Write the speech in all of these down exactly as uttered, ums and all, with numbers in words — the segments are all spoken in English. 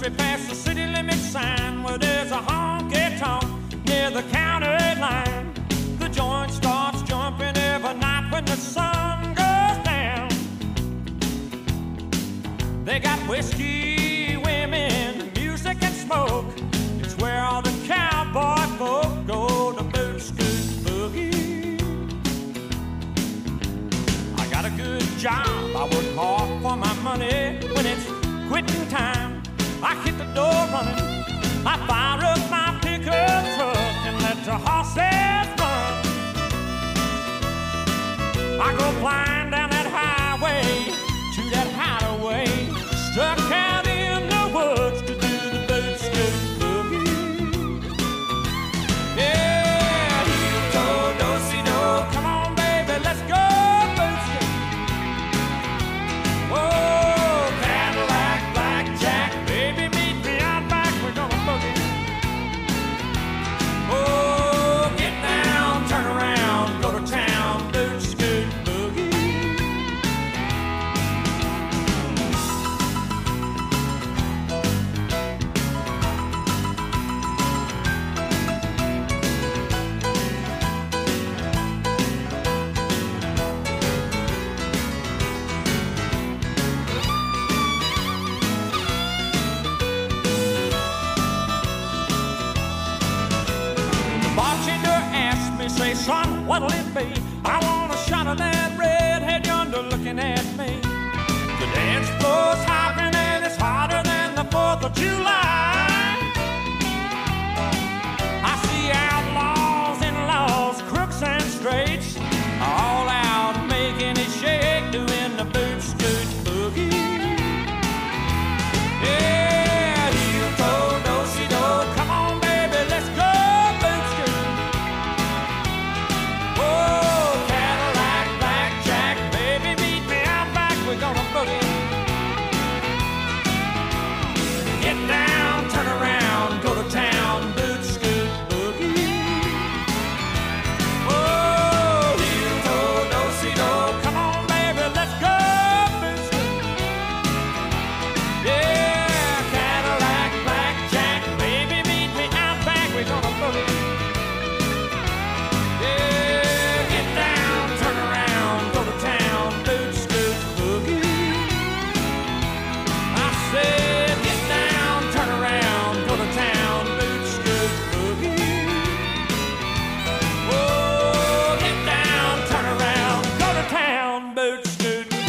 we pass the city limit sign where there's a honky-tonk near the county line. The joint starts jumping every night when the sun goes down. They got whiskey, women, music and smoke. It's where all the cowboy folk go to boot scoot boogie. I got a good job, I work hard for my money. When it's quitting time, I hit the door running. I fire up my pickup truck and let the horses run. I go flying down that highway to that hideaway, stuck out in the woods to do the boot scoot boogie. Yeah, heel toe, do-si-do, come on baby, let's go boot scoot. Oh, Cadillac, blackjack, baby, meet me out back, we're gonna boogie. Oh, get down, turn around, go to town, boot scoot boogie. The bartender asked me, say, son, what'll it be? I want a shot of that redhead yonder looking at me. The dance floor's hopping and it's hotter than the fourth of July. I see outlaws and laws, crooks and straights, all out making it shake, doing the boot scoot boogie. Yeah, heel toe, do-si-do, come on baby, let's go boot scoot. Oh, Cadillac, blackjack, baby, meet me out back, we're gonna boogie. Get down, turn around, go to town, boot scoot boogie. Oh, heel toe, do-si-do, come on baby, let's go boot scoot. Yeah, Cadillac, blackjack, baby, meet me out back, we're gonna boogie. Yeah, get down, turn around, go to town, boot scoot boogie. I said, get down, turn around, go to town, boot scoot boogie. Oh, get down, turn around, go to town, boot scoot boogie.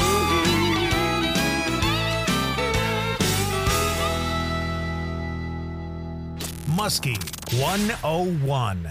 Muskie one oh one.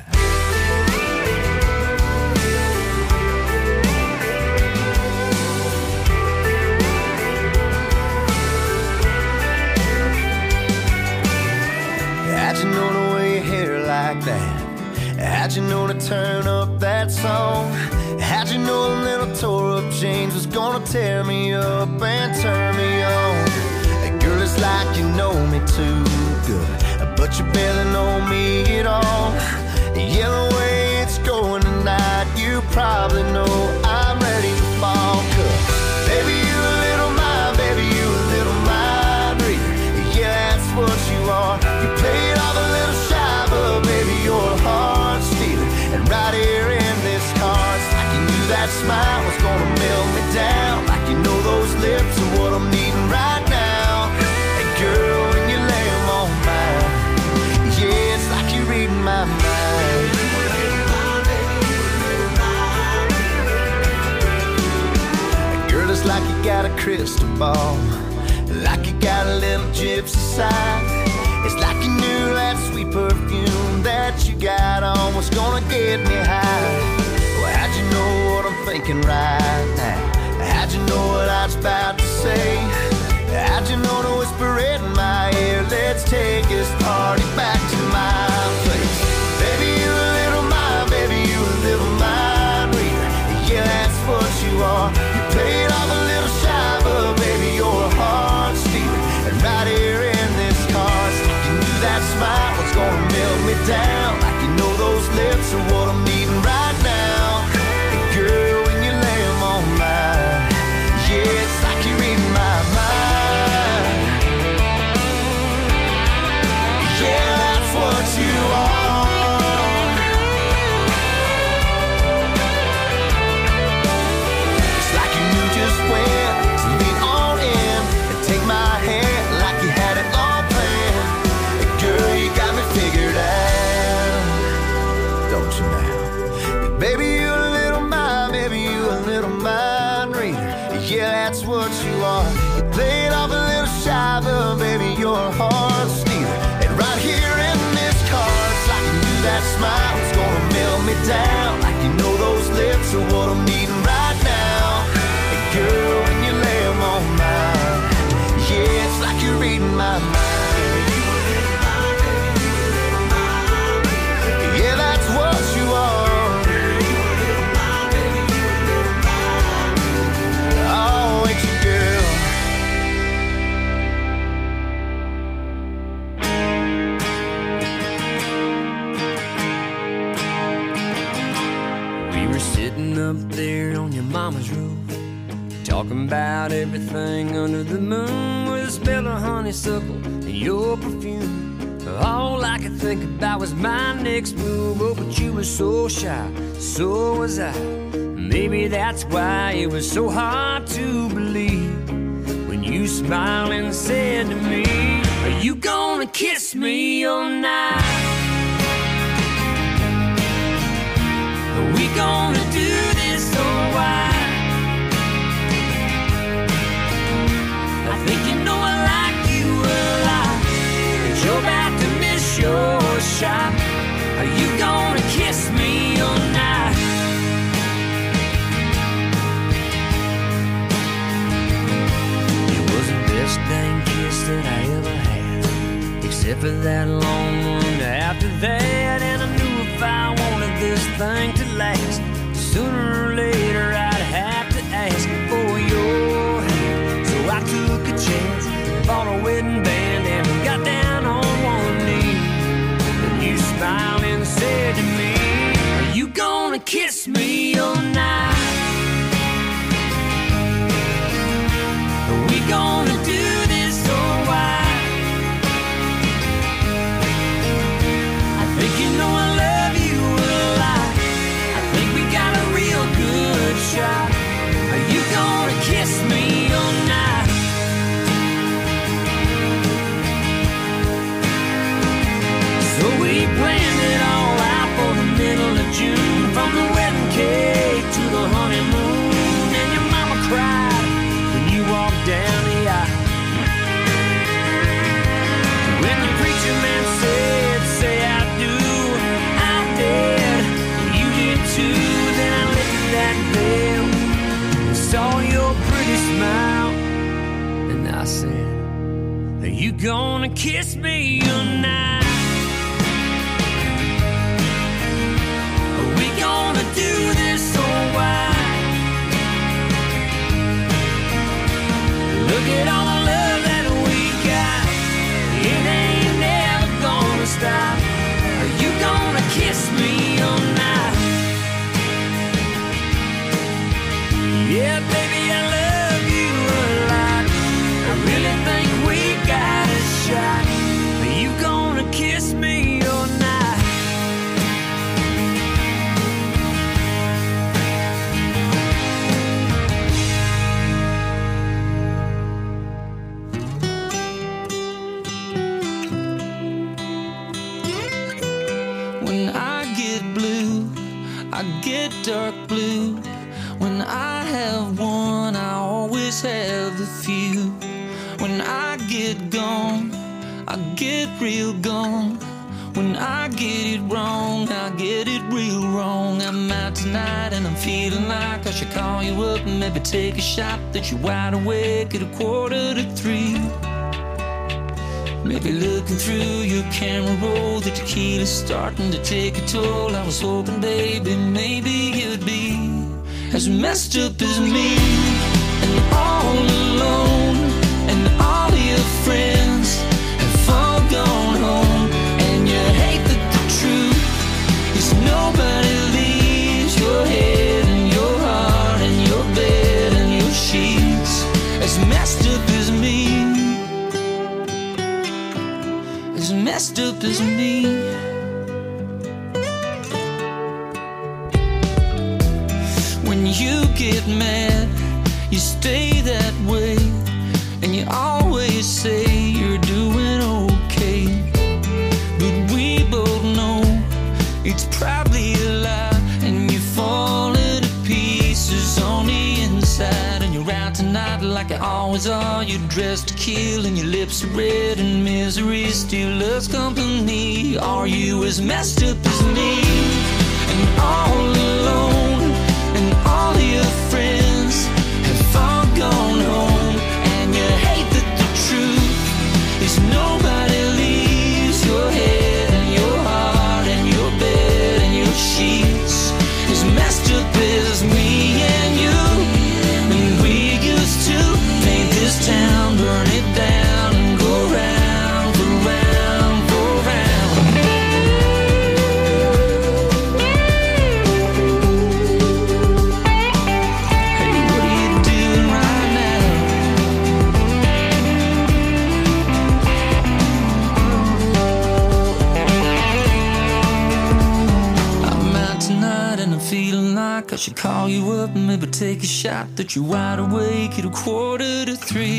How'd you know to wear your hair like that? How'd you know to turn up that song? How'd you know a little tore up jeans was gonna tear me up and turn me on? Hey, girl, it's like you know me too good, but you barely know me at all. Yeah, the way it's going tonight, you probably know I'm ready to fall. 'Cause baby, you a little mind, baby, you a little mind reader. Yeah, that's what you are. You play it off a little shy, but baby, you're a heart stealer. And right here in this car, it's like you knew that smile was gonna melt me down. Like you know those lips are what I'm needing right now. And girl, when you lay them on mine, yeah, it's like you're reading my mind. And girl, it's like you got a crystal ball, like you got a little gypsy side. It's like you knew that sweet perfume that you got on was gonna get me high. Well, how'd you know what I'm thinking right now? How'd you know what I was about to say? How'd you know to whisper it in my ear? Let's take this party back to my place. Baby, you a little mind, baby, you a little mind reader. Yeah, that's what you are. You play it off a little shy, but baby, you're a heart stealer. And right here in this car, it's like you knew that smile was gonna melt me down. Like you know those lips are what I'm needing right now. And girl, when you lay them on mine, yeah, it's like you're reading my mind. that's what you are. You played off a little shy, but baby, you're a hard stealer. And right here in this car, it's like you knew that smile was gonna melt me down. Like you know those lips are what I'm needing right now. And girl, when you lay them on mine, yeah, it's like you're reading my mind. Yeah, that's what you are. Up there on your mama's roof, talking about everything under the moon, with a smell of honeysuckle and your perfume. All I could think about was my next move. Oh, but you were so shy, so was I. Maybe that's why it was so hard to believe when you smiled and said to me, are you gonna kiss me all night? Are we gonna do this or why? I think you know I like you a lot, but you're about to miss your shot. Are you gonna kiss me all night? It was the best dang kiss that I ever had, except for that long one after that. And I knew if I wanted this thing to last, sooner or later I'd have to ask for your hand. So I took a chance, bought a wedding band, and got down on one knee. And you smiled and said to me, are you gonna kiss me all night? Are we gonna do this or why? I think you know I love you a lot. I think we got a real good shot. Are you gonna kiss me all night? So we planned it all out for the middle of June, from the wedding cake to the honeymoon. And your mama cried when you walked down the aisle. When the preacher man said, say I do, I did, you did too. Then I lifted that veil and saw your pretty smile, and I said, are you gonna kiss me tonight? Are we gonna do this or why? Look at all the love that we got, it ain't never gonna stop. Are you gonna kiss me all night? Yeah, baby, I love you a lot. I really think we got a shot. Are you gonna kiss me all night? When I get blue, I get dark blue. When I have one, I always have a few. When I get gone, I get real gone. When I get it wrong, I get it real wrong. I'm out tonight and I'm feeling like I should call you up and maybe take a shot that you're wide awake at a quarter to three. Maybe looking through your camera roll, the tequila's starting to take a toll. I was hoping, baby, maybe you'd be as messed up as me, and all alone, and all your friends have all gone home. And you hate that the truth is nobody leaves your head and your heart and your bed and your sheets as messed up as me, as messed up as me. When you get mad, you stay that way, and you always say you're doing okay. But we both know it's probably a lie, and you're falling to pieces dangerous on the inside, and you're out tonight like you always are. You're dressed to kill and your lips are red, and misery still loves company. Are you as messed up as me, and all alone, and all of your friends have all gone home, and you hate that the truth is nobody leaves your head and your heart and your bed and your sheets as messed up as me and you. And we used to paint this town, burn it down, and go round for round for round. Hey, what are you doing right now? I'm out tonight and I'm feeling like I should call you up and maybe take a shot. That you're wide awake at a quarter to three,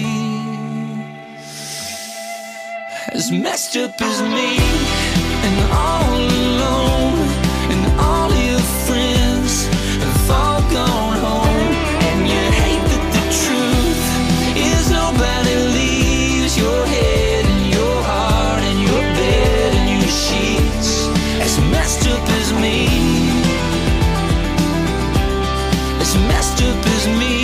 as messed up as me, and all alone, and all your friends have all gone home, and you hate that the truth is nobody leaves your head and your heart and your bed and your sheets as messed up as me, as messed up as me.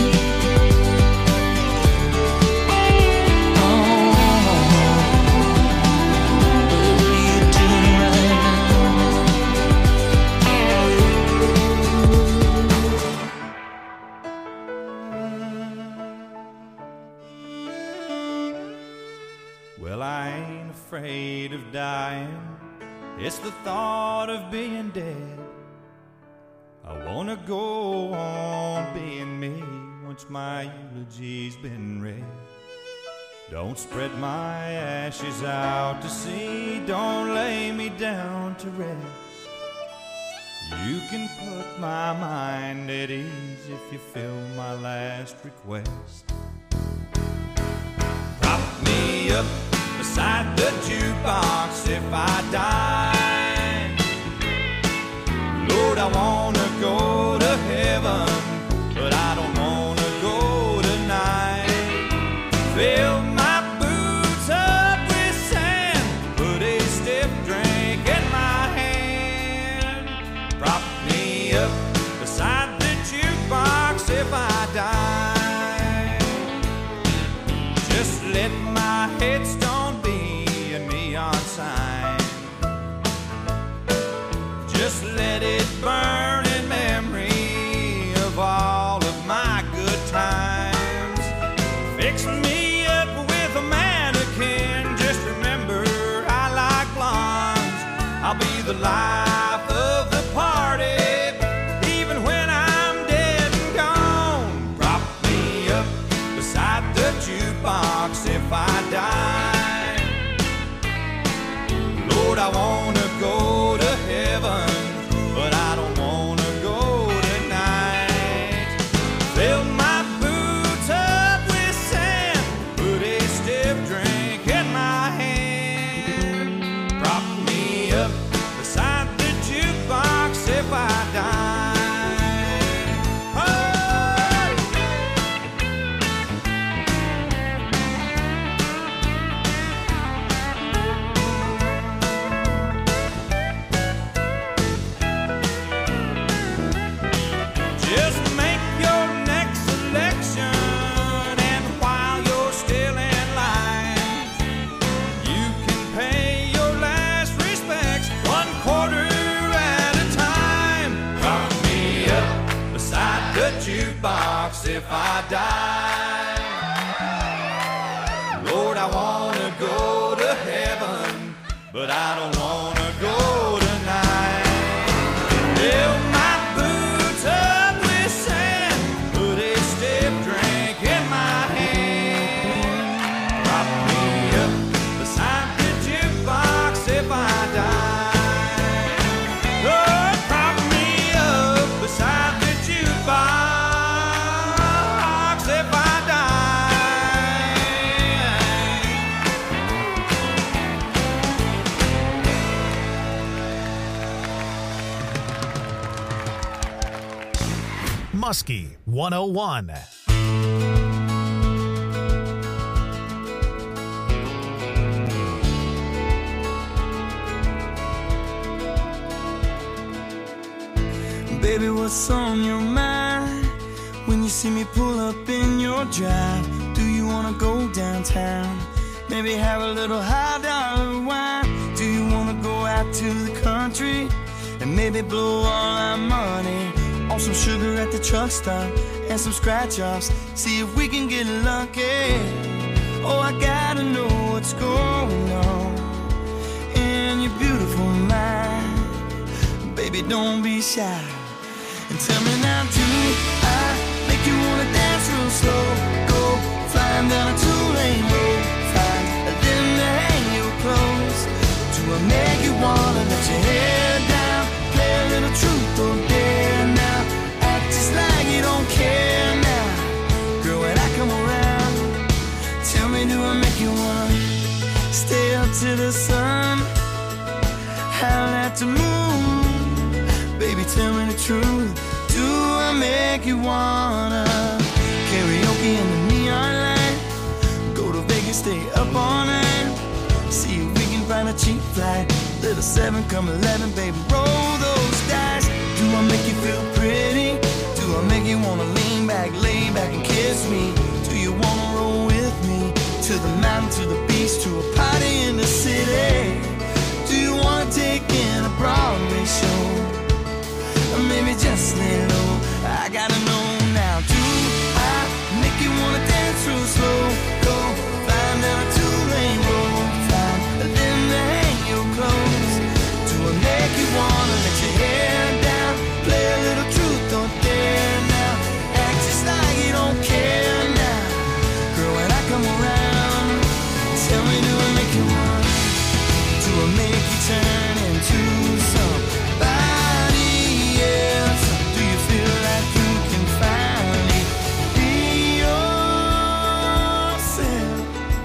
Well, I ain't afraid of dying. It's the thought of being dead. I wanna go on being me once my eulogy's been read. Don't spread my ashes out to sea. Don't lay me down to rest. You can put my mind at ease if you fill my last request. Prop me up beside the jukebox if I die. Lord, I wanna go to heaven, but I don't wanna go tonight. Fill my boots up with sand, put a stiff drink in my hand. Prop me up beside the jukebox if I die. Just let my headstone be a neon sign. Just let it burn in memory of all of my good times. Fix me up with a mannequin. Just remember I like blondes. I'll be the life of the party, even when I'm dead and gone. Prop me up beside the jukebox if I die. Lord, I wanna go to heaven, but I don't wanna go tonight. Fill my boots up with sand, put a stiff drink in my hand. Prop me up beside the jukebox if I die. Just make your next selection, and while you're still in line, you can pay your last respects one quarter at a time. Prop me up beside the jukebox if I die. Lord, I wanna go to heaven, but I don't wanna go tonight. Fill my boots up with sand, put a stiff drink in my hand. Prop me up beside the jukebox if I die. Lord, prop me up beside the jukebox if I die. Muskie one oh one. Baby, what's on your mind when you see me pull up in your drive? Do you wanna go downtown? Maybe have a little high dollar wine? Do you wanna go out to the country and maybe blow all our money on some sugar at the truck stop and some scratch offs? See if we can get lucky. Oh, I gotta know what's going on in your beautiful mind. Baby, don't be shy. And tell me now, do I make you wanna dance real slow? Go flying down a two-lane road, find a limb to hang your clothes. Do I make you wanna let your hair down, play a little truth or dare now? Act just like you don't care now, girl, when I come around. Tell me, do I make you wanna stay up to the sun, howl at the moon? Baby, tell me the truth. Do I make you wanna karaoke in the neon light? Go to Vegas, stay up all night. See if we can find a cheap flight. Little seven, come eleven, baby, roll those dice. Do I make you feel pretty? Do I make you wanna lean back, lay back and kiss me? Do you wanna roll with me to the mountain, to the beach, to a party in the city? Do you wanna take in a Broadway show? Or maybe just lay low. I gotta know now. Do I make you wanna dance real slow? Go flying down a two-lane road, find a limb to hang your clothes. Do I make you wanna let your hair down, play a little truth or dare now? Act just like you don't care now, girl, when I come around. Tell me, do I make you wanna? Do I make you turn into somebody? Yes. Do you feel like you can finally be yourself?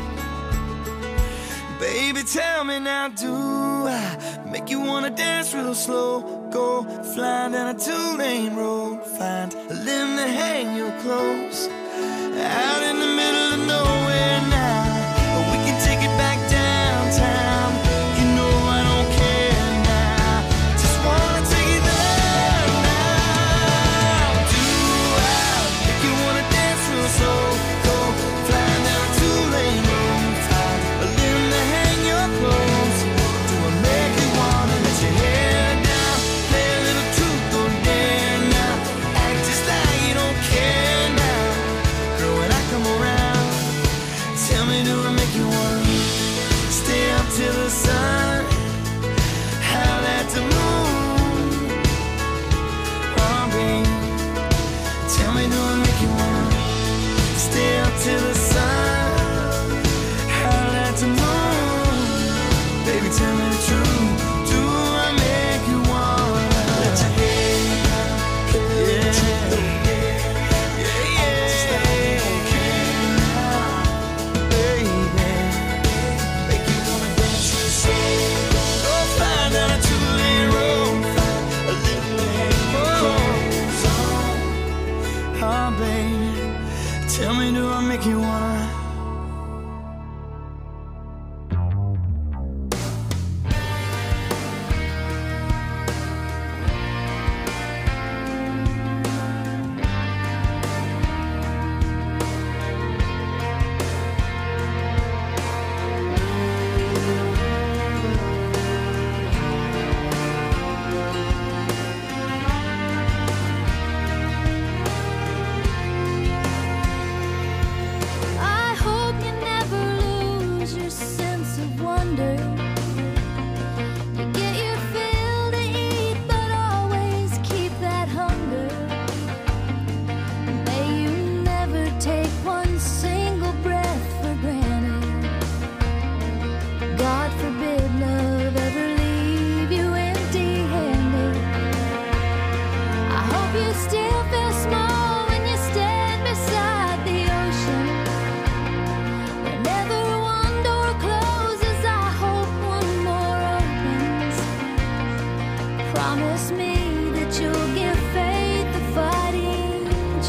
Baby, tell me now, do I make you wanna dance real slow? Go flying down a two-lane road, find a limb to hang your clothes. Out in the middle of nowhere now, or we can take it back downtown. You know I don't care now, just wanna take it there now. Do I make you wanna dance real slow? Go flying down a two-lane road, find a limb to hang your clothes. Do I make you wanna let your hair down, play a little truth or dare now? Act just like you don't care now, girl, when I come around. Tell me, do I make you wanna stay up till the sun, howl at the moon? Oh, babe, tell me, do I make you wanna stay up till the sun, howl at the moon? Baby, tell me the truth. Do I make you wanna let your hair down, play a little truth or dare? Yeah, yeah, just like you don't care now, baby. Make you wanna dance real slow. Go flying down a two-lane road, find a little hang your clothes on. Oh, baby, tell me, do I make you wanna? I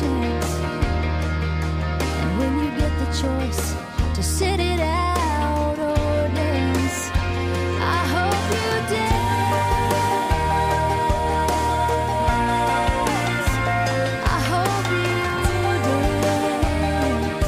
chance. And when you get the choice to sit it out or dance, I hope you dance. I hope you dance.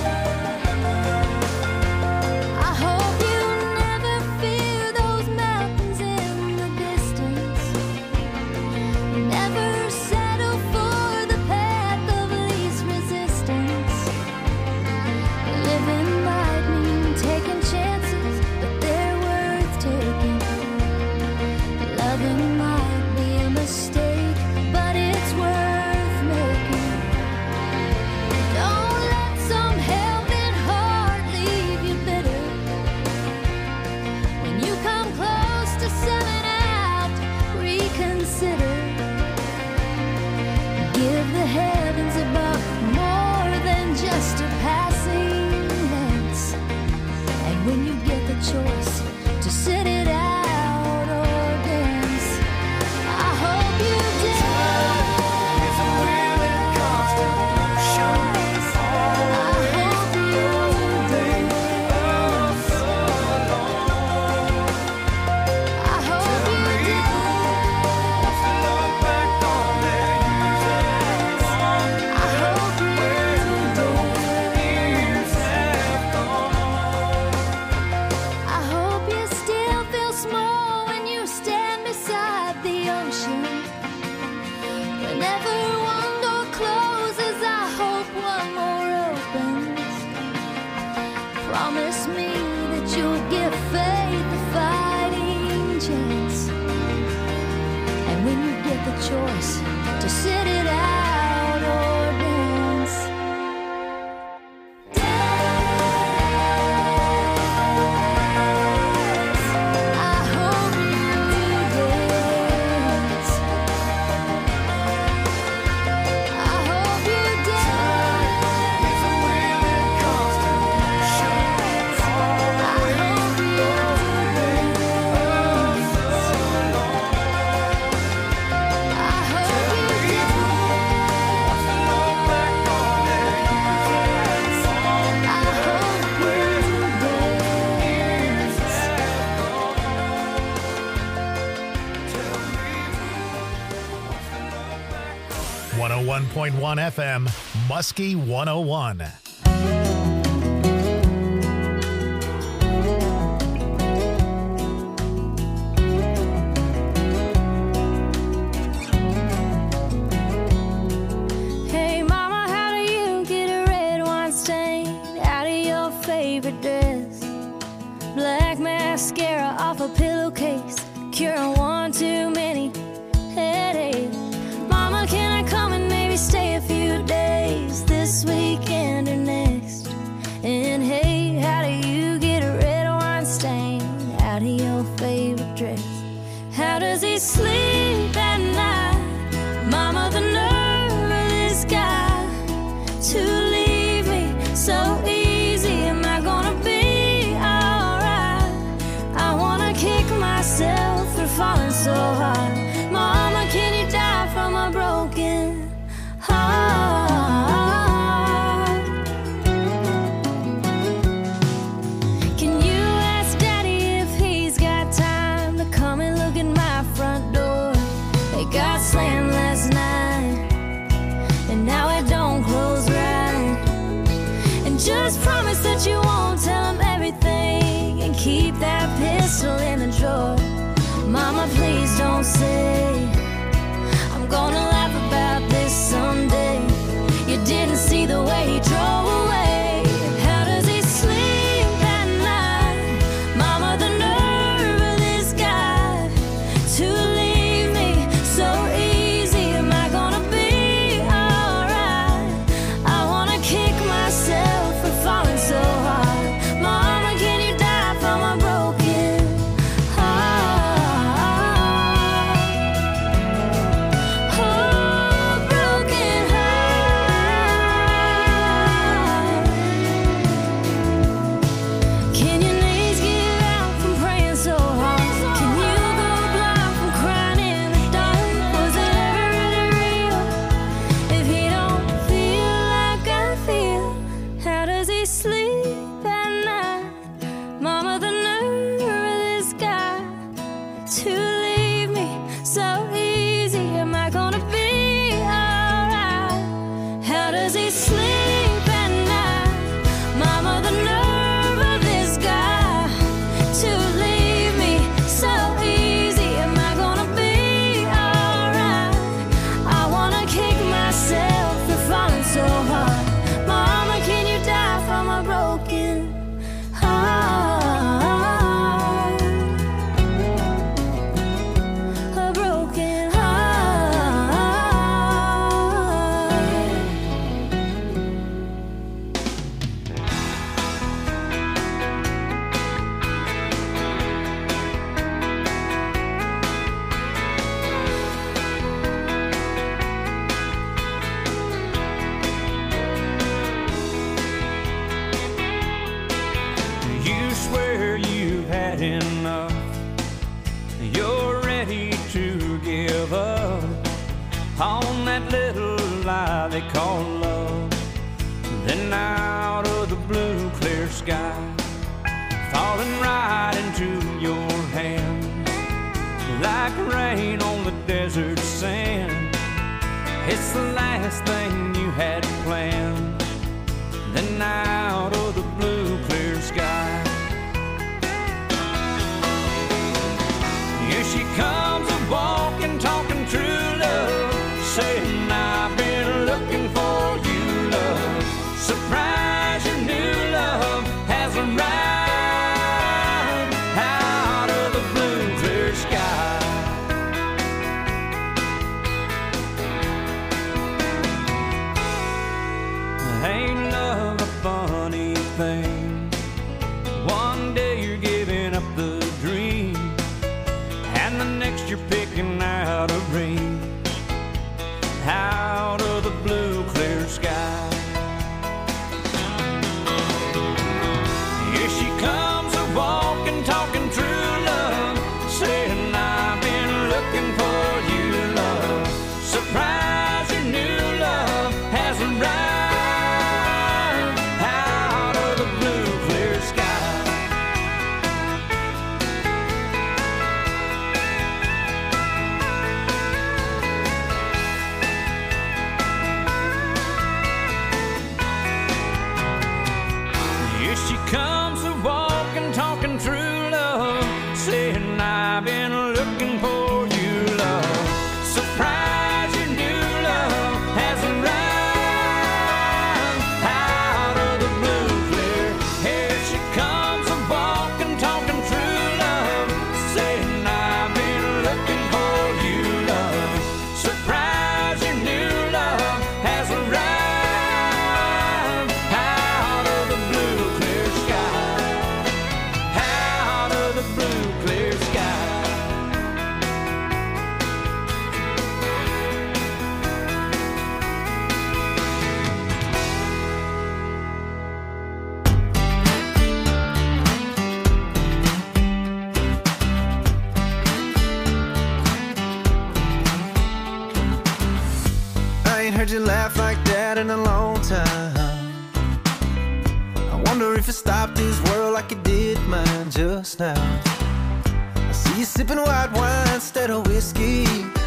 I hope you never fear those mountains in the distance. Never settle for the path of least resistance. Living might mean taking chances, but they're worth taking. Loving might be a mistake, but it's worth making. Don't let some helping heart leave you bitter. When you come close to selling out, reconsider. Give the heavens above more than just a passing glance. And when you get the choice to sit it out or dance, I hope you dance. It's a weird and constant motion. I hope you dance. I hope you dance. To look back on their years have gone. I hope you Years have gone. I hope you still feel small when you stand beside the ocean. Whenever one door closes, I hope one more opens. Promise me that you'll give faith a fighting chance. And when you get the choice to sit it out or dance, dance. I hope you dance. I hope you dance. It's a weird and constant motion. I hope you dance. I hope you dance. To look back on their years have gone. I hope you Years dance. have gone. Tell me one oh one point one F M, Muskie one oh one. Hey mama, how do you get a red wine stain out of your favorite dress? Black mascara off a pillowcase, curing one too many headaches. Mama, can I come and maybe stay a few days this weekend or next? And hey, how do you get a red wine stain out of your favorite dress? How does he sleep at night? Mama, the nerve of this guy to leave me so easy. Am I gonna be alright? I wanna kick myself for falling so hard. Mama, can you die from a broken heart? Can you ask Daddy if he's got time to come and look at my front door? They got slammed last night, and now it don't close right. And just promise that you won't tell him everything, and keep that pistol in the drawer. Mama, please don't say I'm gonna laugh about this someday. You didn't see the way he drove away. How does he sleep at night? Mama, the nerve of this guy to leave me so easy. Am I gonna be alright? I wanna kick myself for falling so hard. Mama, can you die from a broken heart? Oh, broken heart. does he sleep at night? Mama, the nerve of this guy to leave me so easy. Am I gonna be alright? I wanna kick myself for falling so hard. Mama, can you die from a broken heart? A broken You swear you've had enough. You're ready to give up on that little lie they call love. Then out of the blue clear sky, falling right into your hand, like rain on the desert sand. It's the last thing you had planned. Then out of the blue clear sky, here she comes a-walking, talking true love, saying I've been looking for you, love. Surprise, your new love has arrived out of the blue clear sky. Ain't love a funny thing? One day you're giving up the dream, and the next you're picking out a ring out of the blue clear sky. Here she comes a-walking, talking true love, saying I've been looking for you, love. Surprise, your new love has arrived out of the blue clear sky. Here she comes a-walking, talking true love, saying I've been looking for you, love. Surprise, your new love has arrived out of the blue clear. Here she comes a-walking, talking true love, saying I've been looking for you, love. Surprise, your new love has arrived out of the blue clear sky, out of the blue clear sky. I ain't heard you laugh like that in a long time. I wonder if it stopped this world like it did mine just now. I see you sipping white wine instead of whiskey.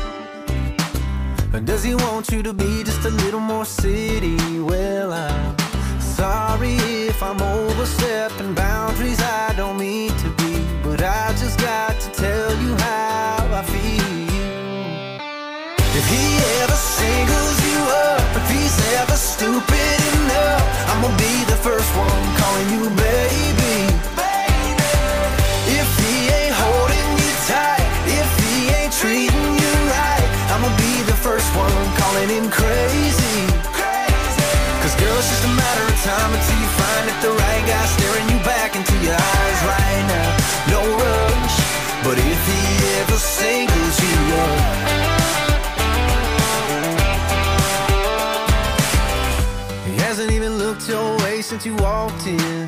Or does he want you to be just a little more city? Well, I'm sorry if I'm overstepping boundaries I don't mean to be, but I just got to tell you how I feel. If he ever singles you up, if he's ever stupid enough, I'ma be the first one calling you baby. If he ain't holding you tight, if he ain't treating you right, I'ma be the first one calling him crazy. Cause girl, it's just a matter of time until you find that the right guy staring you back into your eyes right now. No rush, but if he ever singles you up, he hasn't even looked your way since you walked in.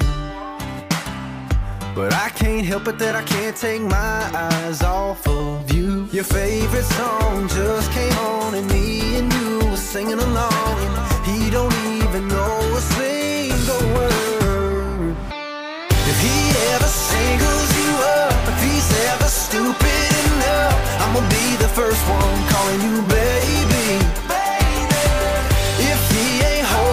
But I can't help it that I can't take my eyes off of you. Your favorite song just came on and me and you were singing along, and he don't even know a single word. If he ever singles you up, if he's ever stupid enough, I'ma be the first one calling you baby. If he ain't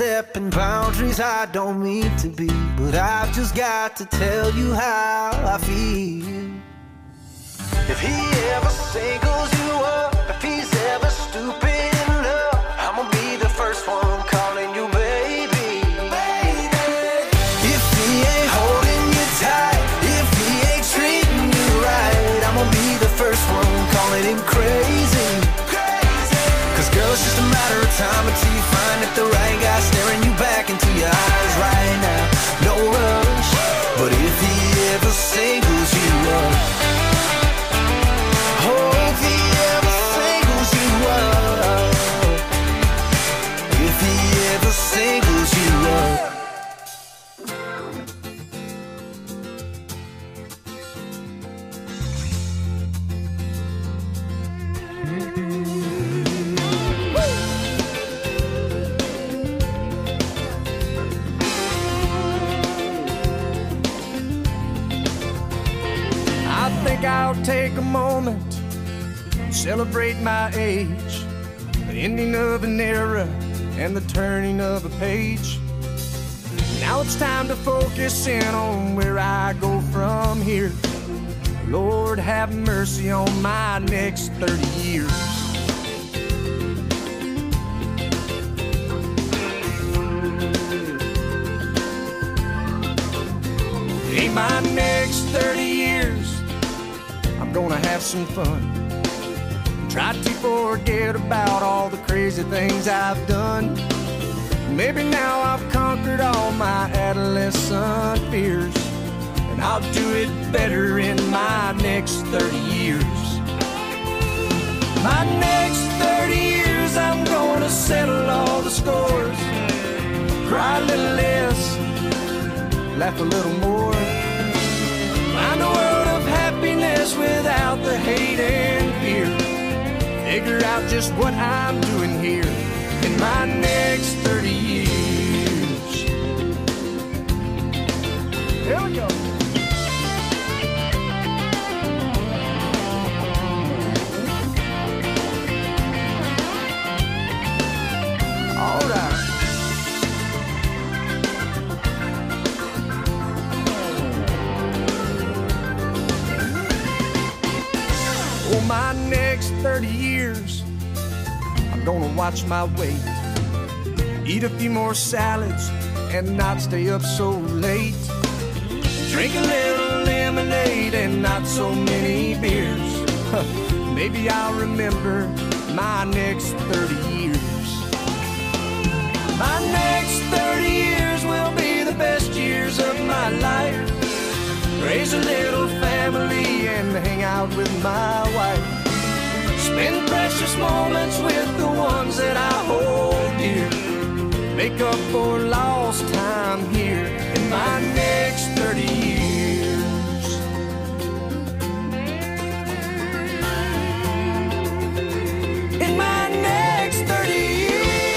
stepping boundaries I don't mean to be, but I've just got to tell you how I feel. If he ever singles you up, if he's ever stupid in love, I'ma be the first one calling you baby. Baby. If he ain't holding you tight, if he ain't treating you right, I'ma be the first one calling him crazy. Crazy. Cause girl, it's just a matter of time until you find that the right guy staring you back into your eyes right now. No rush, but if he ever singles you up, oh, if he ever singles you up, if he ever singles you up. I think I'll take a moment, celebrate my age, the ending of an era and the turning of a page. Now it's time to focus in on where I go from here. Lord, have mercy on my next thirty years. In my next thirty years, I'm gonna have some fun. Try to forget about all the crazy things I've done. Maybe now I've conquered all my adolescent fears, and I'll do it better in my next thirty years. My next thirty years, I'm gonna settle all the scores. Cry a little less, laugh a little more. Find a world of happiness without the hate and fear. Figure out just what I'm doing here in my next thirty years. Here we go. All right. For my next thirty years, I'm gonna watch my weight, eat a few more salads and not stay up so late, drink a little lemonade and not so many beers. Maybe I'll remember my next thirty years. My next thirty years will be the best years of my life. Raise a little family and hang out with my wife. Spend precious moments with the ones that I hold dear. Make up for lost time here in my next thirty years. In my next thirty years.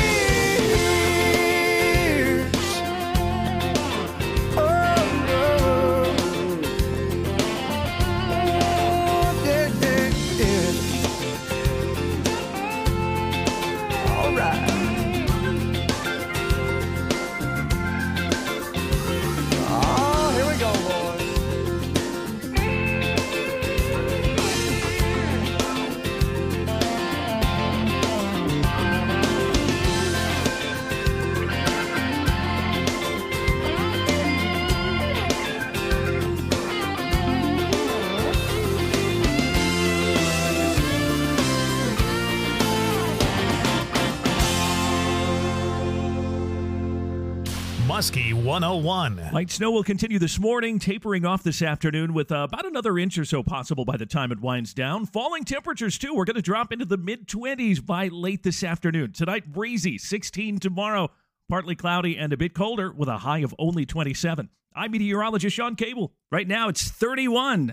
Muskie one oh one. Light snow will continue this morning, tapering off this afternoon with uh, about another inch or so possible by the time it winds down. Falling temperatures, too. We're going to drop into the mid-twenties by late this afternoon. Tonight, breezy, sixteen tomorrow. Partly cloudy and a bit colder with a high of only twenty-seven. I'm meteorologist Sean Cable. Right now, it's thirty-one.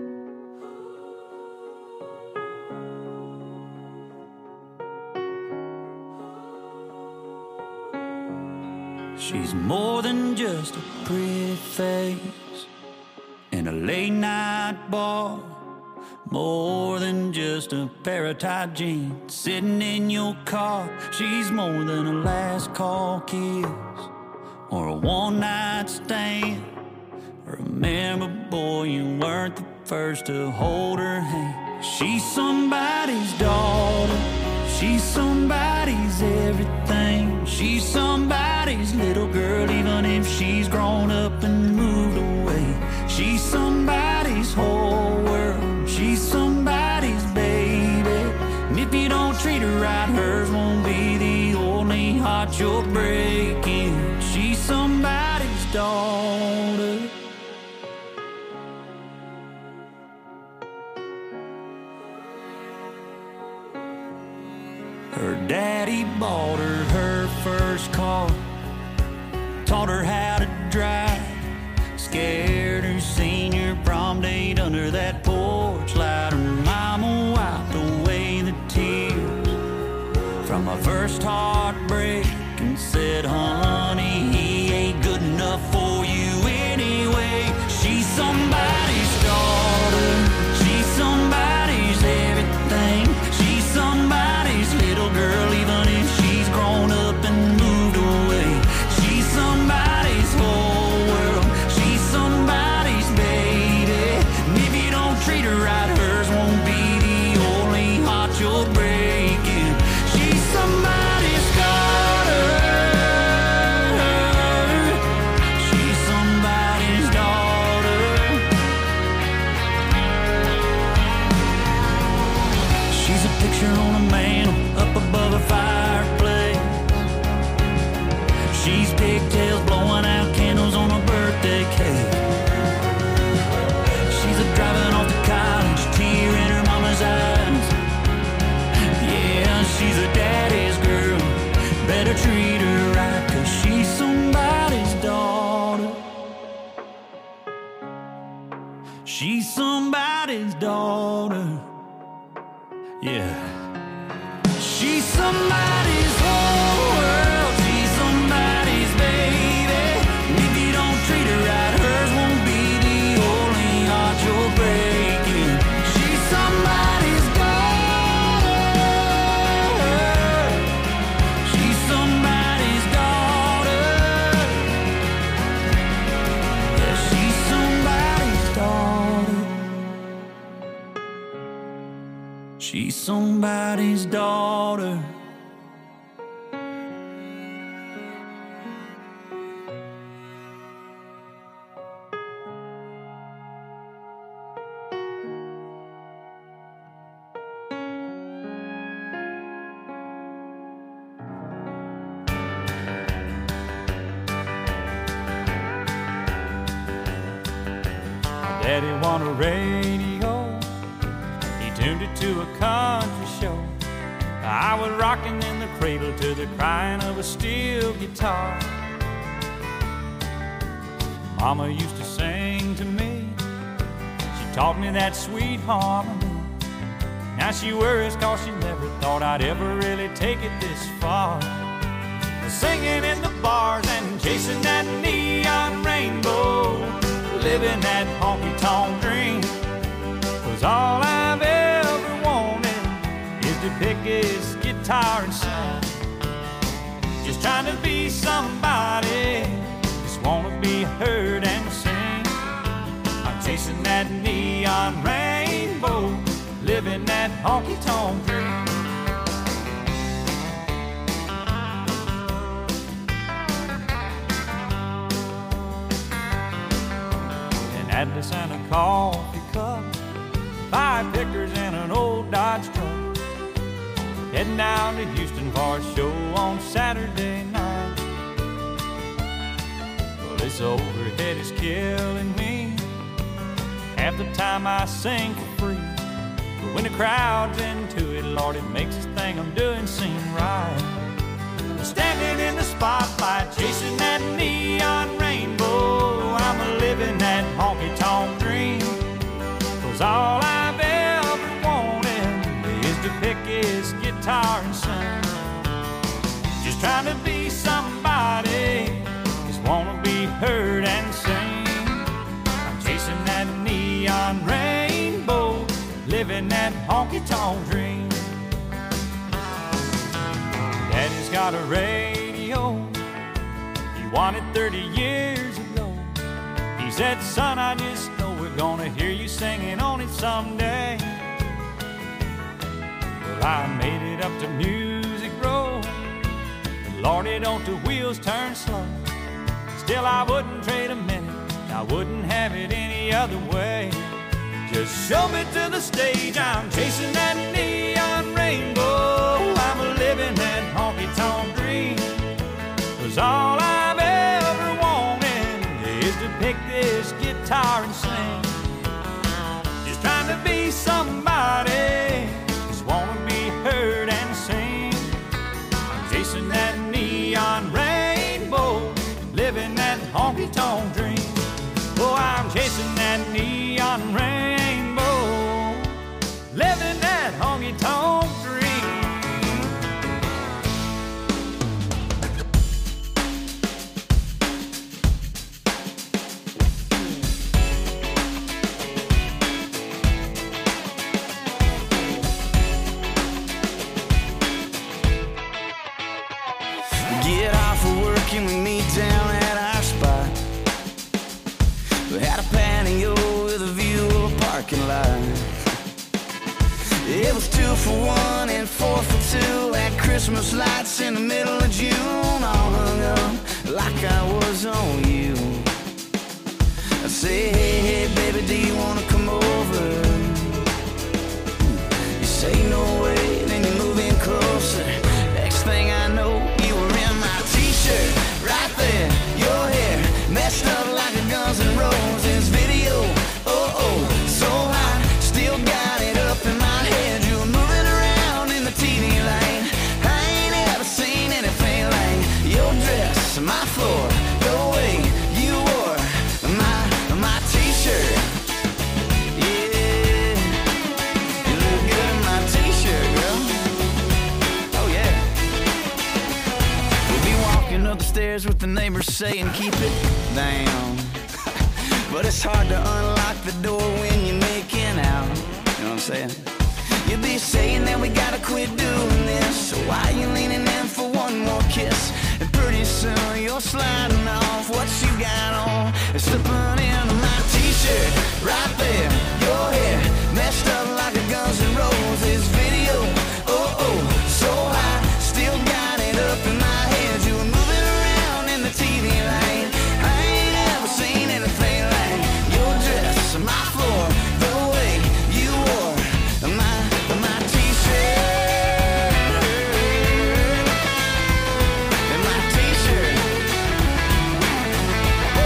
She's more than just a pretty face in a late night bar, more than just a pair of tight jeans. Sitting in your car, she's more than a last call kiss or a one-night stand. Remember, boy, you weren't the first to hold her hand. She's somebody's daughter, she's somebody's everything. She's somebody's little girl, even if she's grown up and moved away. She's somebody's whole world, she's somebody's baby. And if you don't treat her right, hers won't be the only heart you're breaking. She's somebody's daughter. Her daddy bought her her first car, taught her how to drive, scared her senior prom date under that porch light. Her mama wiped away the tears from my first heartbreak and said, honey, he ain't good enough for you anyway. She's somebody's daughter, she's somebody's everything. She's somebody's little girl, even if she's grown up and moved away. She's somebody's whole world, she's somebody's baby. And if you don't treat her right, hers won't be the only heart you're breaking. She's somebody's daughter, she's somebody's daughter. She's a picture on a mantle up above a fireplace. She's pigtails blowing out candles on a birthday cake. She's a driving off to college, tear in her mama's eyes. Yeah, she's a daddy's girl, better treat her right, 'cause she's somebody's daughter. She's somebody's daughter. Yeah. She's somebody's whole world, she's somebody's baby. And if you don't treat her right, hers won't be the only heart you're breaking. She's somebody's daughter, she's somebody's daughter. Yeah, she's somebody's daughter. She's somebody's daughter. Daddy wanted a radio, he tuned it to a country show. I was rocking in the cradle to the crying of a steel guitar. Mama used to sing to me, she taught me that sweet harmony. Now she worries 'cause she never thought I'd ever really take it this far. Singing in the bars and chasing that neon rainbow, living that honky-tonk dream was all I've ever wanted, is to pick his guitar and sing. Just trying to be somebody, just wanna be heard and sing. I'm chasing that neon rainbow, living that honky-tonk dream. Atlas and a coffee cup, five pickers and an old Dodge truck, heading down to Houston for a show on Saturday night. Well, this overhead is killing me. Half the time I sing for free, but when the crowd's into it, Lord, it makes this thing I'm doing seem right. Standing in the spotlight, chasing that neon rainbow, I'm a living that honky-tonk dream. 'Cause all I've ever wanted is to pick his guitar and sing. Just trying to be somebody, just wanna be heard and sing. I'm chasing that neon rainbow, living honky-tonk dream. Daddy's got a radio he wanted thirty years ago. He said, son, I just know we're gonna hear you singing on it someday. Well, I made it up to Music Row. Lordy, don't the wheels turn slow. Still, I wouldn't trade a minute. I wouldn't have it any other way. Just show me to the stage. I'm chasing that neon rainbow. I'm living that honky-tonk dream. 'Cause all I've ever wanted is to pick this guitar and sing. Just trying to be somebody. Just wanna be heard and sing. I'm chasing that neon rainbow. Living that honky-tonk dream. Oh, I'm chasing that neon rainbow, living that honky-tonk dream. Get off of work and we meet down at our spot. We had a patio with a view of a parking lot. It was two for one and four for two. Had Christmas lights in the middle of June, all hung up like I was on you. I say, hey, hey, baby, do you wanna come over? You say no way, then you move in closer. Next thing I know, you were in my t-shirt, right there. Your hair messed up like a Guns N' Roses video. Oh, oh, so hot, still got it up in my head. You were moving around in the T V light. I ain't ever seen anything like your dress, my floor, the way you wore my, my t-shirt. Yeah, you look good in my t-shirt, girl. Oh, yeah. We'll be walking up the stairs with the neighbors saying, keep it down. But it's hard to unlock the door when you're making out. You know what I'm saying? You'll be saying that we gotta quit doing this. So why you leaning in for one more kiss? And pretty soon you're sliding off what you got on and slipping into my t-shirt. Right there, your hair messed up like a Guns N' Roses video. Oh, oh, so high, still got it up in my head. You were moving around in the T V light. I ain't ever seen anything like your dress, my floor, the way you wore my, my t-shirt. And my t-shirt. Oh,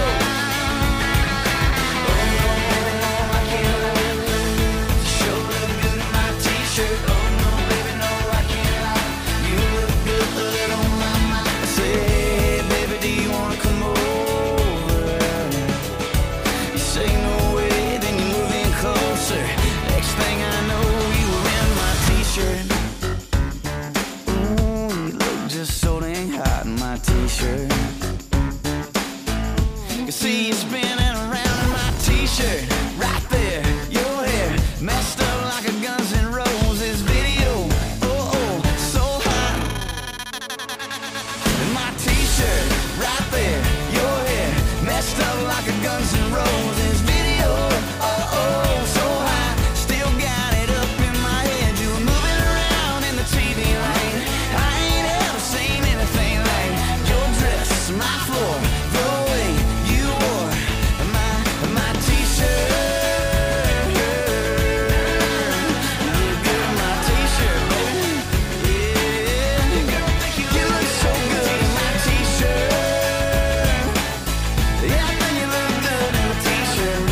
oh no, baby, no, I can't lie. Sure look good in my t-shirt. Oh no, baby, no, I can't lie. You look good, put it on my mind. I say, hey, baby, do you wanna come over? You say no way, then you move in closer. Next thing I know, you were in my t-shirt. Ooh, you look just so dang hot in my t-shirt. You see you spinning around in my t-shirt. Right there, your hair messed up like a Guns N' Roses video. Oh, oh, so hot. In my t-shirt, right there, your hair messed up like a Guns N' Roses video. Oh, oh, so high, still got it up in my head. You were moving around in the T V light. I ain't ever seen anything like your dress, my floor, the way you wore my, my t-shirt. You look good in my t-shirt, baby. Yeah, you look so good in my t-shirt. Yeah, I think you look good in a t-shirt.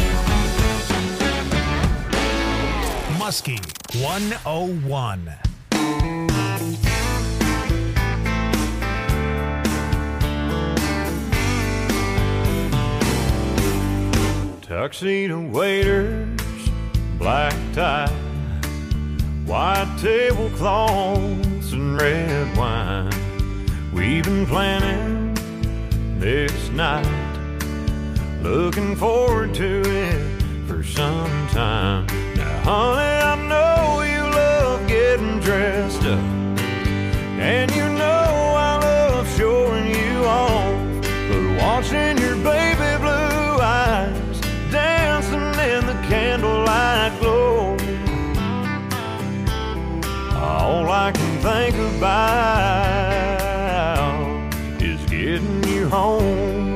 Muskie one oh one. Tuxedo waiters, black tie, white tablecloths and red wine. We've been planning this night, looking forward to it for some time. Now, honey, I know you love getting dressed up. And you know I love showing you off, but watching your baby blue eyes dancing in the candlelight glow, all I can think about is getting you home.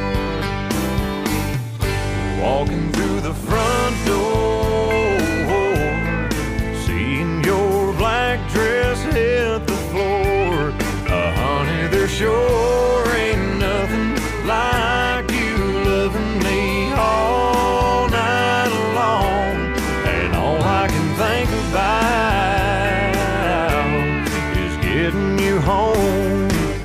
Walking through the front door, seeing your black dress hit the floor. Uh, honey, there sure ain't nothing like you loving me all night long. And all I can think about is getting you home.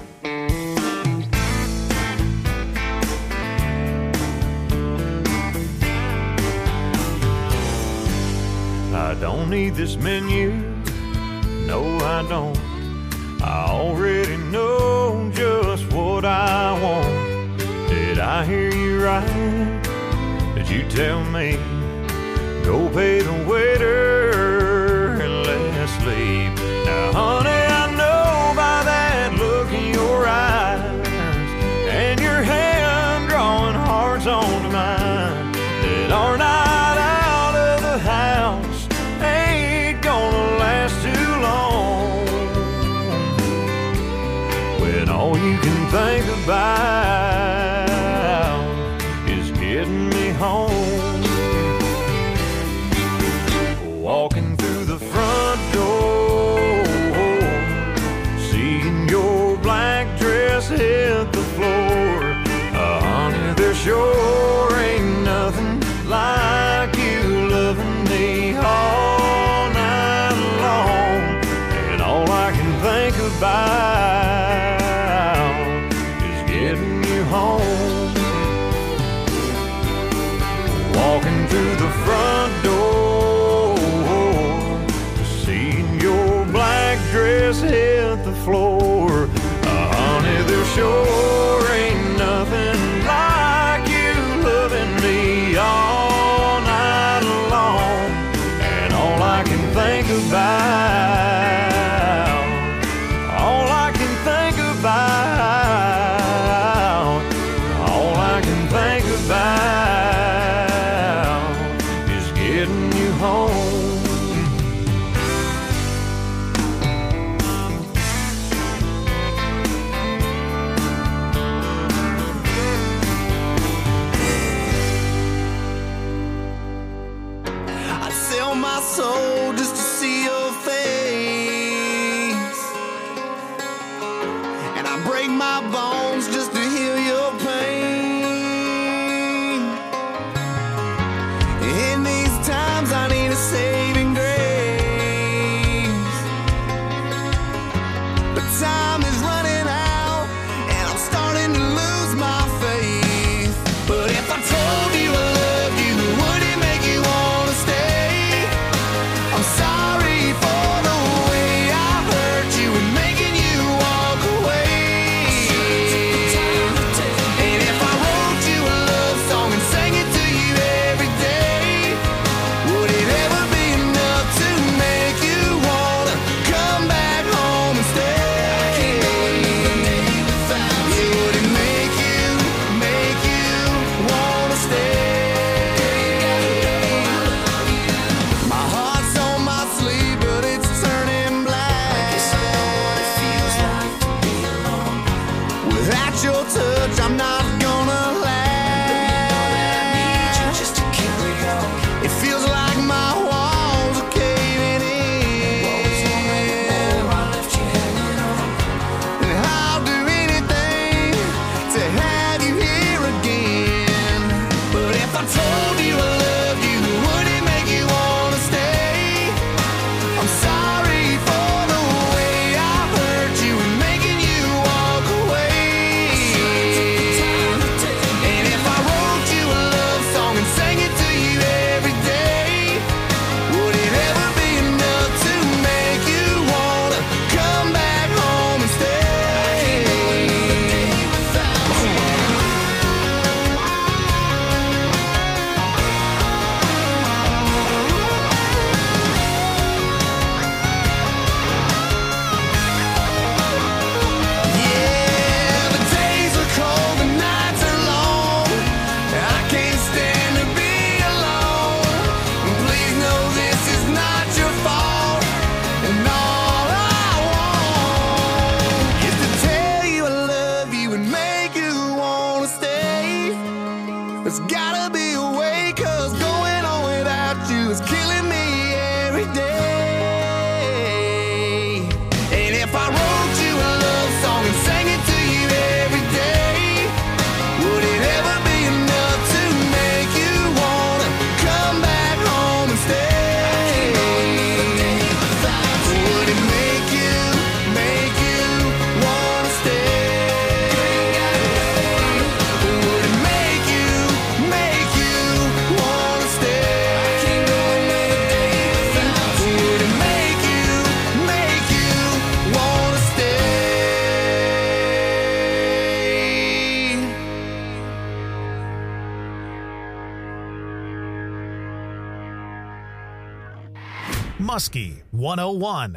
I don't need this menu, no I don't. I already know just what I want. Did I hear you right? Did you tell me go pay the waiter and let's leave? Now honey, I know by that look in your eyes and your hand drawing hearts onto mine that our night out of the house ain't gonna last too long, when all you can think about is getting me home. Walking through the front door, seeing your black dress hit the floor. Uh, honey, there sure ain't nothing like you loving me all night long. And all I can think about is getting you home. Walking through the front door, seeing your black dress hit the floor. Uh, honey, there sure ain't nothing like you loving me all night long. And all I can think about, all I can think about, all I can think about is getting you home. I'd sell my soul just to see your face, and I break my bones just to heal your pain. In these times I need a saving grace, but time is running out and I'm starting to lose my faith. But if I told you I loved you, would it make you wanna stay? I'm sorry. Muskie one oh one.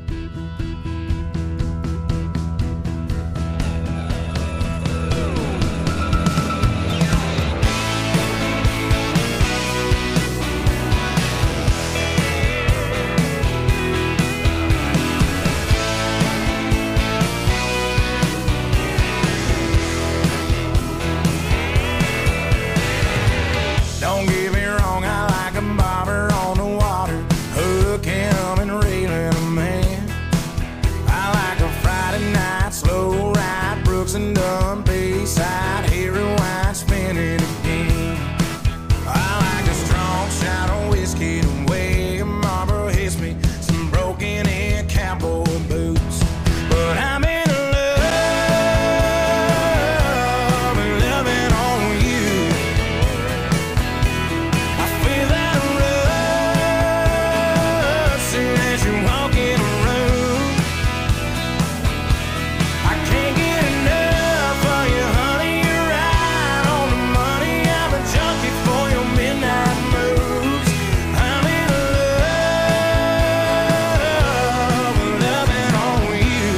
Don't get me wrong, I like a bobber on the water, hooking and reeling a man. I like a Friday night slow ride, Brooks and Dunn Bayside, hear rewind, spin it again. I like a strong shot of whiskey the way a Marlboro hits me, some broken in cowboy boots. But I'm in love, loving on you. I feel that rush soon as you walk in a room. I can't get enough of you, honey. You're right on the money. I'm a junkie for your midnight moves. I'm in love, loving on you.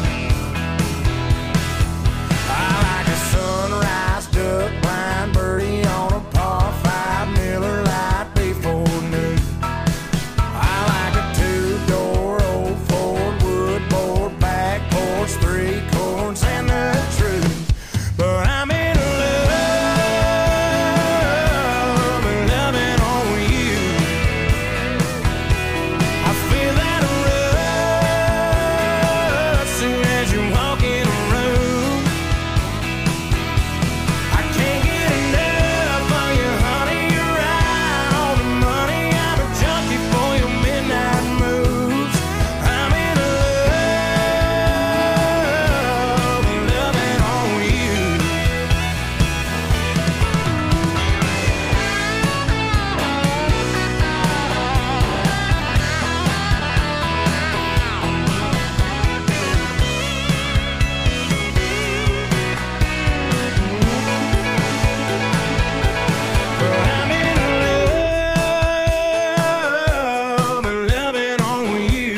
I like a sunrise, duck blind birdie on a par five, Miller Lite before noon. I like a two-door old Ford wood board, back porch, three chords, and the truth. But I'm in love, loving on you. I feel that rush soon as you walk in a room. I can't get enough of you, honey. You're right on the money. I'm a junkie for your midnight moves. I'm in love, loving on you. I'm in love, loving on you.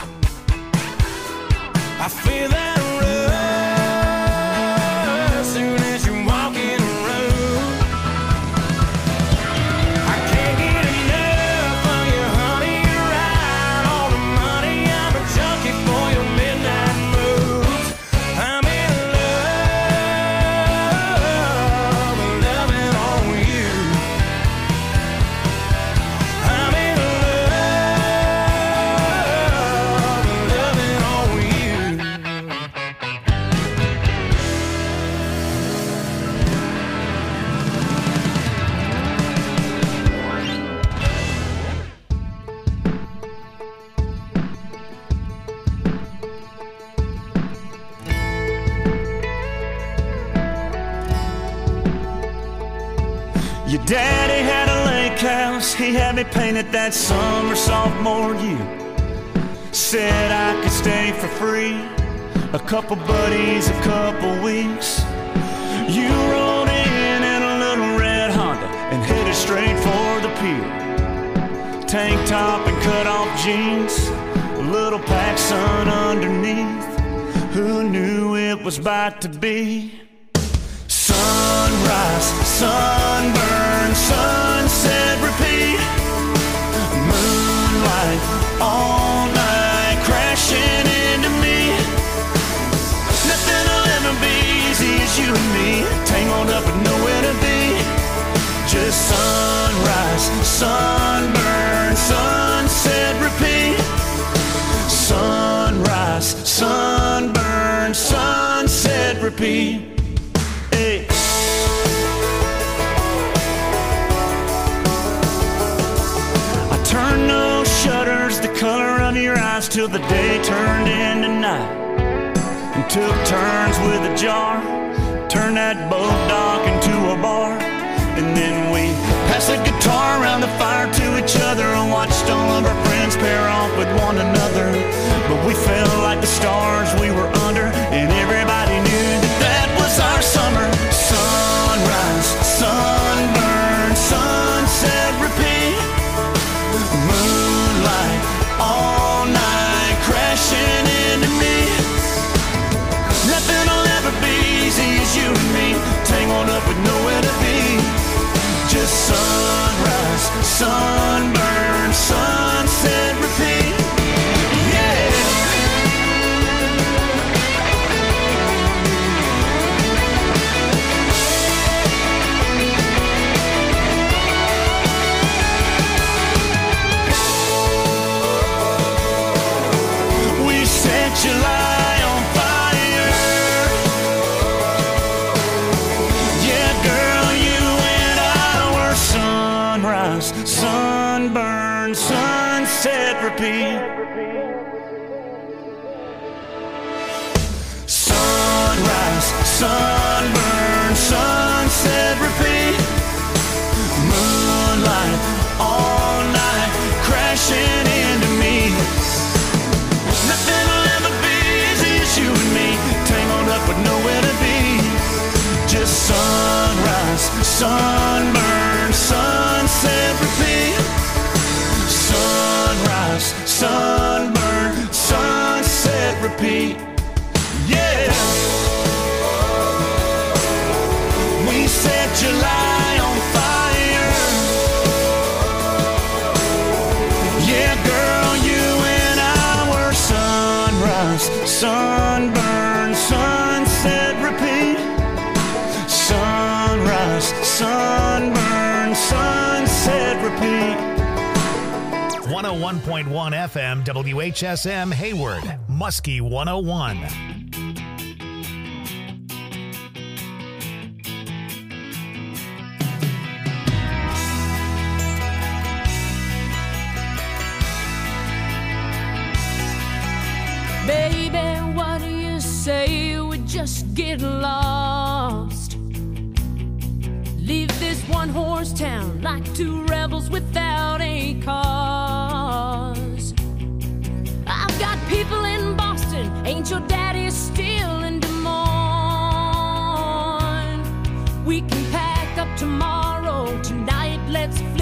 I feel that rush soon as you walk in a room. I can't get enough of you, honey. You're right on the money. I'm a junkie for your midnight moves. I'm in love, loving on you. I'm in love, loving on you. Your daddy had a lake house, he had me painted that summer sophomore year. Said I could stay for free, a couple buddies, a couple weeks. You rolled in in a little red Honda and headed straight for the pier. Tank top and cut off jeans, a little PacSun underneath. Who knew it was about to be? Sunrise, sunburn, sunset, repeat. Moonlight, all night, crashing into me. Nothing will ever be easy as you and me, tangled up with nowhere to be. Just sunrise, sunburn, sunset, repeat. Sunrise, sunburn, sunset, repeat. Hey. I turned those shutters the color of your eyes till the day turned into night, and took turns with a jar, turned that boat dock into a bar. And then we passed the guitar around the fire to each other and watched all of our friends pair off with one another. But we felt like the stars we were under, and everybody knew that that was our summer. Sunrise, sunburn, sunset, repeat. Moonlight, sunburn, sunset, repeat. Sunrise, sunburn, sunset, repeat. Moonlight, all night, crashing into me. Nothing will ever be easy as you and me, tangled up with nowhere to be. Just sunrise, sunburn, sunset, repeat. Sunrise, sunburn, sunset, repeat. Yeah. We set July on fire. Yeah, girl, you and I were sunrise, sunburn, sunset, repeat. Sunrise, sunburn, sunset, repeat. one oh one point one F M W H S M Hayward, Muskie one oh one. Baby, what do you say we just get lost? Leave this one-horse town like two rebels without a cause. I've got people in Boston, ain't your daddy still in Des Moines? We can pack up tomorrow, tonight let's fly.